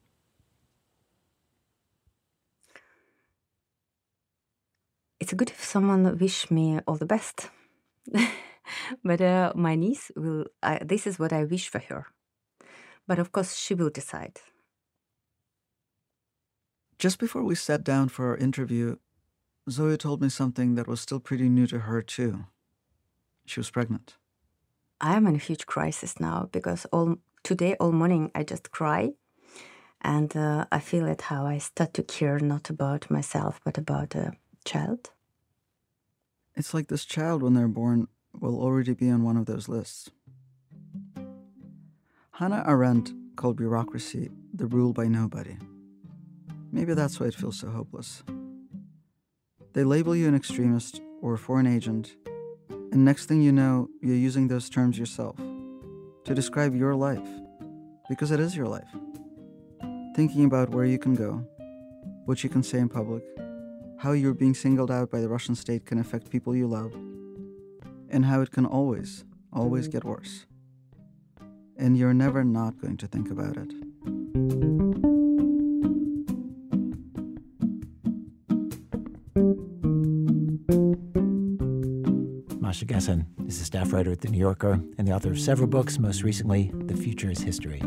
It's good if someone wish me all the best. But uh, my niece will, uh, this is what I wish for her. But of course, she will decide. Just before we sat down for our interview, Zoe told me something that was still pretty new to her, too. She was pregnant. I am in a huge crisis now because all today, all morning, I just cry. And uh, I feel it how I start to care not about myself, but about a child. It's like this child, when they're born, will already be on one of those lists. Hannah Arendt called bureaucracy the rule by nobody. Maybe that's why it feels so hopeless. They label you an extremist or a foreign agent, and next thing you know, you're using those terms yourself to describe your life, because it is your life. Thinking about where you can go, what you can say in public, how you're being singled out by the Russian state can affect people you love, and how it can always, always get worse. And you're never not going to think about it. Masha Gessen is a staff writer at The New Yorker and the author of several books, most recently, The Future is History.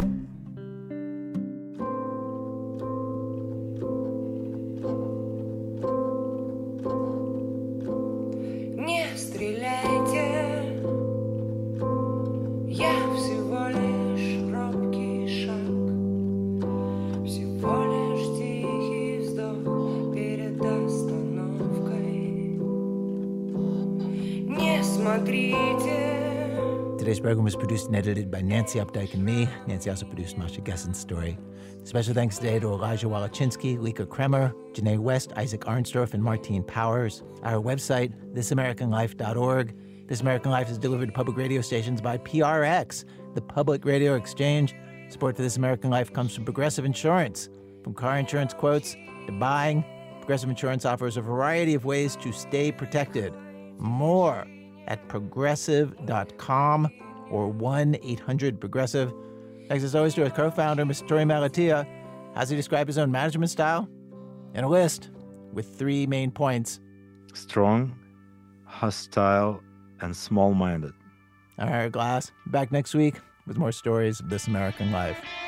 Today's program was produced and edited by Nancy Updike and me. Nancy also produced Masha Gessen's story. Special thanks today to Elijah Walachinsky, Lika Kremer, Janae West, Isaac Arnsdorf, and Martine Powers. Our website, this american life dot org. This American Life is delivered to public radio stations by P R X, the Public Radio Exchange. Support for This American Life comes from Progressive Insurance. From car insurance quotes to buying, Progressive Insurance offers a variety of ways to stay protected. More at progressive dot com or one eight hundred progressive. Thanks as always to our co-founder, Mister Tori Malatia. How's he describe his own management style? In a list with three main points. Strong, hostile, and small-minded. All right, Glass. Back next week with more stories of This American Life.